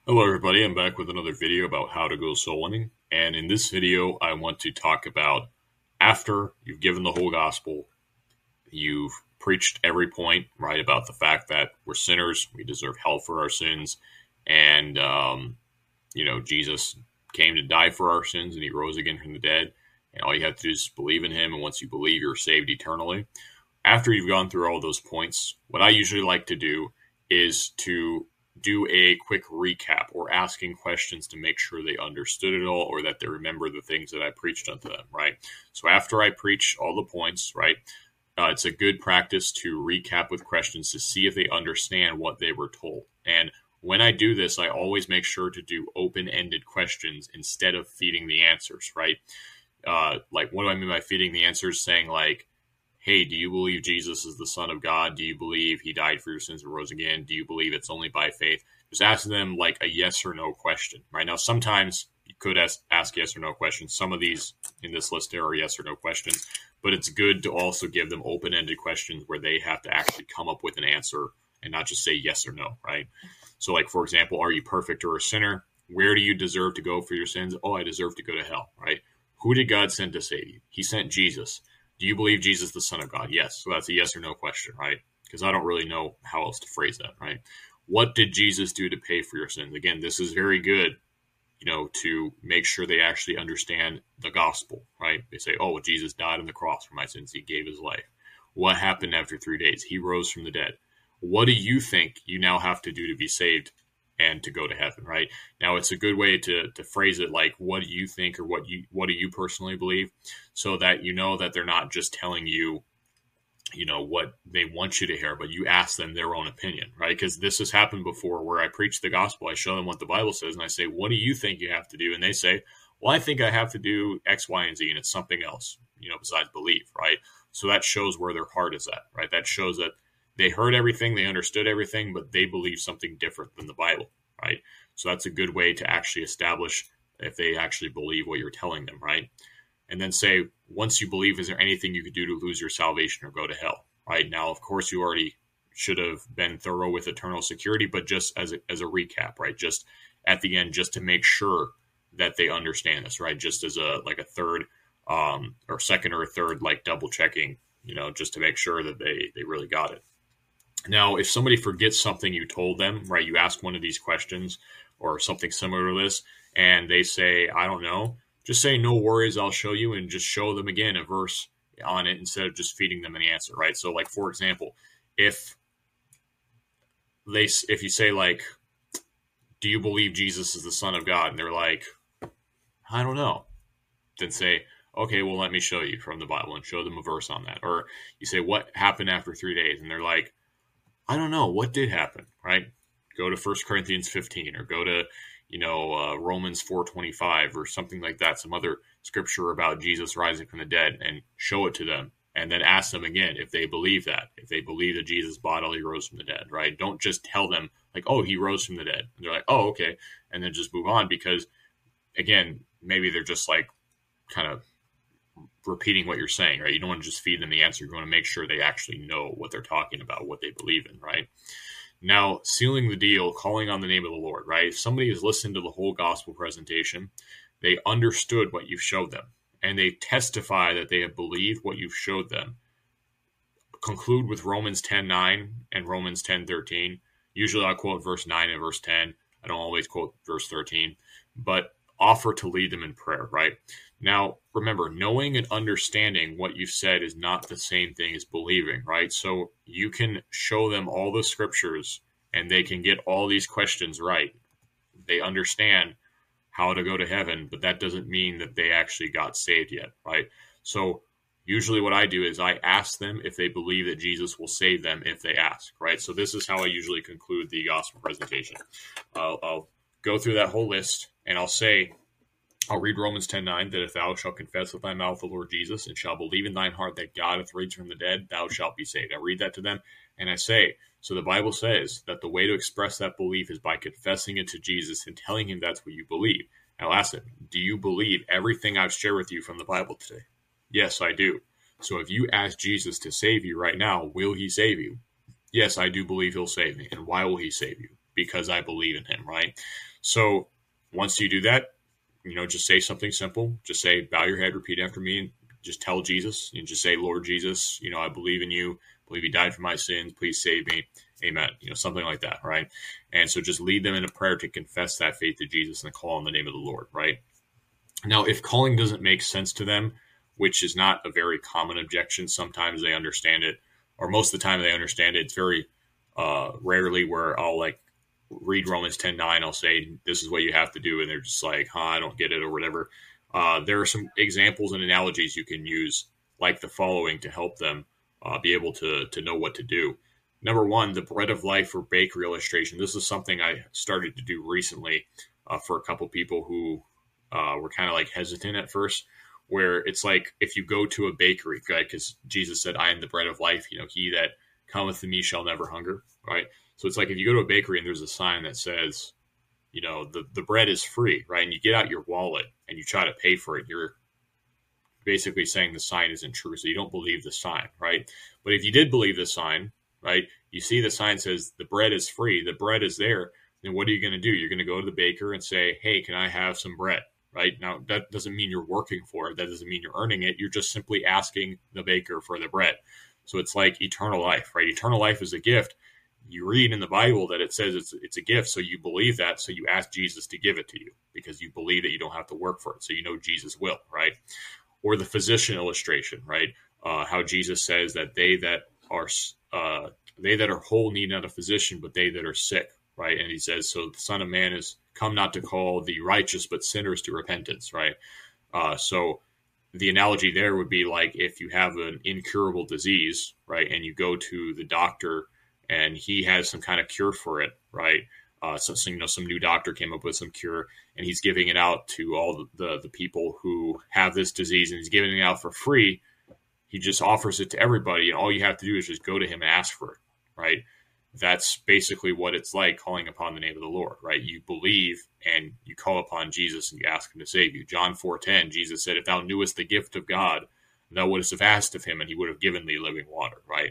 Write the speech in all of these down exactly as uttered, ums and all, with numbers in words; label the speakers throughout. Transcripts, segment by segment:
Speaker 1: Hello everybody, I'm back with another video about how to go soul winning. And in this video, I want to talk about after you've given the whole gospel, you've preached every point, right, about the fact that we're sinners, we deserve hell for our sins, and, um, you know, Jesus came to die for our sins and he rose again from the dead. And all you have to do is believe in him. And once you believe, you're saved eternally. After you've gone through all those points, what I usually like to do is to do a quick recap or asking questions to make sure they understood it all or that they remember the things that I preached unto them, right? So after I preach all the points, right, uh, it's a good practice to recap with questions to see if they understand what they were told. And when I do this, I always make sure to do open-ended questions instead of feeding the answers, right? Uh, like, what do I mean by feeding the answers? Saying like, hey, do you believe Jesus is the Son of God? Do you believe he died for your sins and rose again? Do you believe it's only by faith? Just ask them like a yes or no question. Right now, sometimes you could ask, ask yes or no questions. Some of these in this list there are yes or no questions, but it's good to also give them open-ended questions where they have to actually come up with an answer and not just say yes or no, right? So like, for example, are you perfect or a sinner? Where do you deserve to go for your sins? Oh, I deserve to go to hell, right? Who did God send to save you? He sent Jesus. Do you believe Jesus is the Son of God? Yes. So that's a yes or no question, right? Because I don't really know how else to phrase that, right? What did Jesus do to pay for your sins? Again, this is very good, you know, to make sure they actually understand the gospel, right? They say, oh, well, Jesus died on the cross for my sins. He gave his life. What happened after three days? He rose from the dead. What do you think you now have to do to be saved and to go to heaven, right? Now, it's a good way to to phrase it like, what do you think or what you what do you personally believe, so that you know that they're not just telling you, you know, what they want you to hear, but you ask them their own opinion, right? Because this has happened before where I preach the gospel, I show them what the Bible says, and I say, what do you think you have to do? And they say, well, I think I have to do X, Y, and Z, and it's something else, you know, besides belief, right? So that shows where their heart is at, right? That shows that they heard everything, they understood everything, but they believe something different than the Bible, right? So that's a good way to actually establish if they actually believe what you're telling them, right? And then say, once you believe, is there anything you could do to lose your salvation or go to hell, right? Now, of course, you already should have been thorough with eternal security, but just as a, as a recap, right? Just at the end, just to make sure that they understand this, right? Just as a like a third um, or second or a third, like double checking, you know, just to make sure that they they really got it. Now, if somebody forgets something you told them, right, you ask one of these questions or something similar to this, and they say, I don't know, just say, no worries, I'll show you, and just show them again a verse on it instead of just feeding them an answer, right? So, like, for example, if they, if you say, like, do you believe Jesus is the Son of God? And they're like, I don't know. Then say, okay, well, let me show you from the Bible, and show them a verse on that. Or you say, what happened after three days? And they're like, I don't know. What did happen, right? Go to First Corinthians fifteen, or go to, you know, uh, Romans four twenty-five or something like that, some other scripture about Jesus rising from the dead, and show it to them. And then ask them again if they believe that, if they believe that Jesus bodily rose from the dead, right? Don't just tell them like, oh, he rose from the dead. And they're like, oh, okay. And then just move on, because, again, maybe they're just like kind of repeating what you're saying, right? You don't want to just feed them the answer. You want to make sure they actually know what they're talking about, what they believe in, right? Now, sealing the deal, calling on the name of the Lord, right? If somebody has listened to the whole gospel presentation, they understood what you've showed them, and they testify that they have believed what you've showed them. Conclude with Romans ten nine and Romans ten thirteen. Usually I'll quote verse nine and verse ten. I don't always quote verse thirteen, but offer to lead them in prayer, right? Now, remember, knowing and understanding what you've said is not the same thing as believing, right? So you can show them all the scriptures and they can get all these questions right. They understand how to go to heaven, but that doesn't mean that they actually got saved yet, right? So usually what I do is I ask them if they believe that Jesus will save them if they ask, right? So this is how I usually conclude the gospel presentation. Uh, I'll go through that whole list, and I'll say, I'll read Romans ten nine, that if thou shalt confess with thy mouth the Lord Jesus, and shalt believe in thine heart that God hath raised from the dead, thou shalt be saved. I read that to them, and I say, so the Bible says that the way to express that belief is by confessing it to Jesus and telling him that's what you believe. I'll ask them, do you believe everything I've shared with you from the Bible today? Yes, I do. So if you ask Jesus to save you right now, will he save you? Yes, I do believe he'll save me. And why will he save you? because I believe in him, right? So once you do that, you know, just say something simple. Just say, bow your head, repeat after me, and just tell Jesus, and just say, Lord Jesus, you know, I believe in you. I believe you died for my sins. Please save me. Amen. You know, something like that, right? And so just lead them in a prayer to confess that faith to Jesus and call on the name of the Lord, right? Now, if calling doesn't make sense to them, which is not a very common objection, sometimes they understand it, or most of the time they understand it. It's very uh, rarely where I'll like read Romans ten nine, I'll say, this is what you have to do, and they're just like, huh, I don't get it, or whatever. Uh, there are some examples and analogies you can use, like the following, to help them uh, be able to to know what to do. Number one, the bread of life or bakery illustration. This is something I started to do recently uh, for a couple people who uh, were kind of like hesitant at first, where it's like if you go to a bakery, right? Because Jesus said, I am the bread of life. You know, he that cometh to me shall never hunger, right? So it's like if you go to a bakery and there's a sign that says, you know, the, the bread is free, right? And you get out your wallet and you try to pay for it, you're basically saying the sign isn't true. So you don't believe the sign, right? But if you did believe the sign, right, you see the sign says the bread is free, the bread is there, then what are you going to do? You're going to go to the baker and say, hey, can I have some bread, right? Now, that doesn't mean you're working for it. That doesn't mean you're earning it. You're just simply asking the baker for the bread. So it's like eternal life, right? Eternal life is a gift. You read in the Bible that it says it's it's a gift, so you believe that, so you ask Jesus to give it to you because you believe that you don't have to work for it, so you know Jesus will, right? Or the physician illustration, right? Uh, how Jesus says that they that are uh, they that are whole need not a physician, but they that are sick, right? And he says, so the Son of Man is come not to call the righteous, but sinners to repentance, right? Uh, so the analogy there would be like if you have an incurable disease, right, and you go to the doctor and he has some kind of cure for it, right? Uh, so, so, you know, some new doctor came up with some cure, and he's giving it out to all the, the, the people who have this disease, and he's giving it out for free. He just offers it to everybody, and all you have to do is just go to him and ask for it, right? That's basically what it's like calling upon the name of the Lord, right? You believe, and you call upon Jesus, and you ask him to save you. John four ten, Jesus said, if thou knewest the gift of God, thou wouldst have asked of him, and he would have given thee living water, right?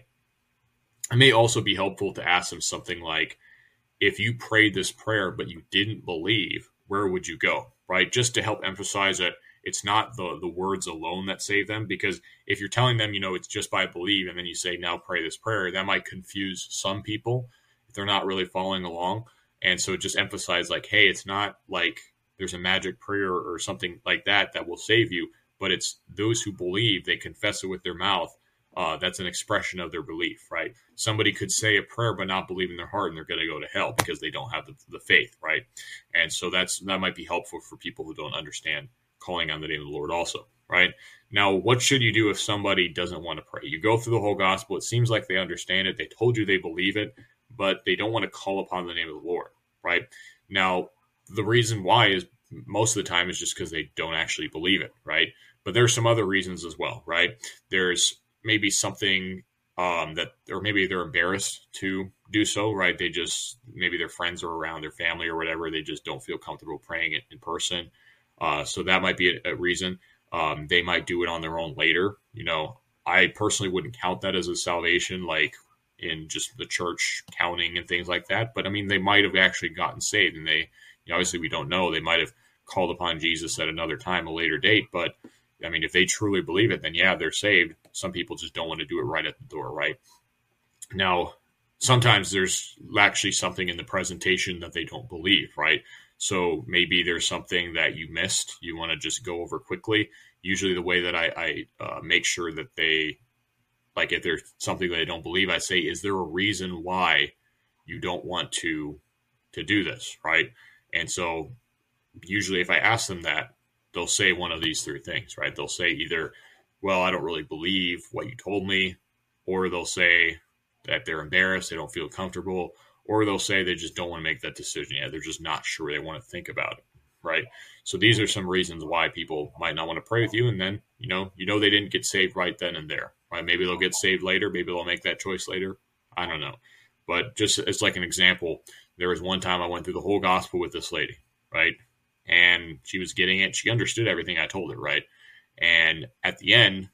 Speaker 1: It may also be helpful to ask them something like, if you prayed this prayer but you didn't believe, where would you go, right? Just to help emphasize that it's not the, the words alone that save them, because if you're telling them, you know, it's just by believe, and then you say, now pray this prayer, that might confuse some people if they're not really following along. And so just emphasize like, hey, it's not like there's a magic prayer or something like that that will save you, but it's those who believe, they confess it with their mouth. Uh, that's an expression of their belief, right? Somebody could say a prayer but not believe in their heart, and they're going to go to hell because they don't have the, the faith, right? And so that's that might be helpful for people who don't understand calling on the name of the Lord also, right? Now, what should you do if somebody doesn't want to pray? You go through the whole gospel. It seems like they understand it. They told you they believe it, but they don't want to call upon the name of the Lord, right? Now, the reason why is most of the time is just because they don't actually believe it, right? But there's some other reasons as well, right? There's maybe something um, that, or maybe they're embarrassed to do so, right? They just, maybe their friends are around, their family or whatever. They just don't feel comfortable praying it in person. Uh, so that might be a, a reason. Um, they might do it on their own later. You know, I personally wouldn't count that as a salvation, like in just the church counting and things like that. But I mean, they might have actually gotten saved, and they, you know, obviously we don't know. They might have called upon Jesus at another time, a later date. But I mean, if they truly believe it, then yeah, they're saved. Some people just don't want to do it right at the door, right? Now, sometimes there's actually something in the presentation that they don't believe, right? So maybe there's something that you missed. You want to just go over quickly. Usually the way that I, I uh, make sure that they, like if there's something that they don't believe, I say, is there a reason why you don't want to to do this, right? And so usually if I ask them that, they'll say one of these three things, right? They'll say either, well, I don't really believe what you told me, or they'll say that they're embarrassed, they don't feel comfortable, or they'll say they just don't want to make that decision yet. They're just not sure. They want to think about it, right? So these are some reasons why people might not want to pray with you. And then, you know, you know, they didn't get saved right then and there, right? Maybe they'll get saved later. Maybe they'll make that choice later. I don't know. But just as like an example, there was one time I went through the whole gospel with this lady, right? And she was getting it. She understood everything I told her, right? And at the end,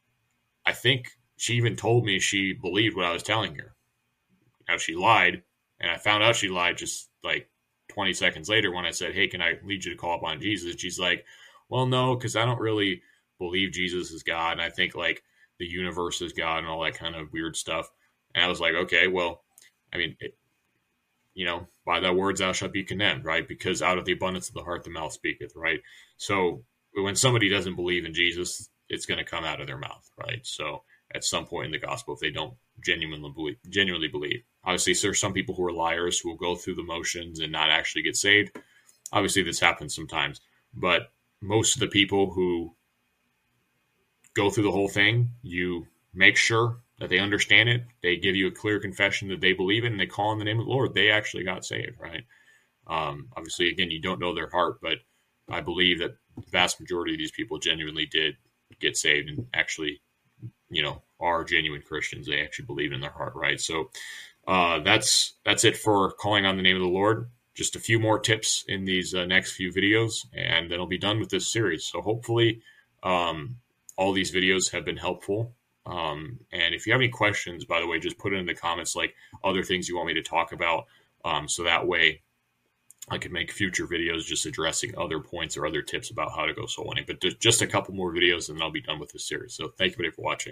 Speaker 1: I think she even told me she believed what I was telling her. Now, she lied, And I found out she lied just like twenty seconds later when I said, hey, can I lead you to call upon Jesus? She's like, well, no, because I don't really believe Jesus is God. And I think like the universe is God and all that kind of weird stuff. And I was like, okay, well, I mean, it, you know, by thy words thou shalt be condemned, right? Because out of the abundance of the heart the mouth speaketh, right? So when somebody doesn't believe in Jesus, it's going to come out of their mouth, right? So at some point in the gospel, if they don't genuinely believe, genuinely believe. Obviously, there are some people who are liars who will go through the motions and not actually get saved. Obviously, this happens sometimes. But most of the people who go through the whole thing, you make sure that they understand it. They give you a clear confession that they believe it, and they call on the name of the Lord. They actually got saved, right? Um, obviously, again, you don't know their heart, but I believe that the vast majority of these people genuinely did get saved and actually, you know, are genuine Christians. They actually believe in their heart, right? So uh, that's that's it for calling on the name of the Lord. Just a few more tips in these uh, next few videos, and then I'll be done with this series. So hopefully um, all these videos have been helpful. Um, and if you have any questions, by the way, just put it in the comments, like other things you want me to talk about. Um, so that way I can make future videos just addressing other points or other tips about how to go soul winning. But just a couple more videos and then I'll be done with this series. So thank you everybody for watching.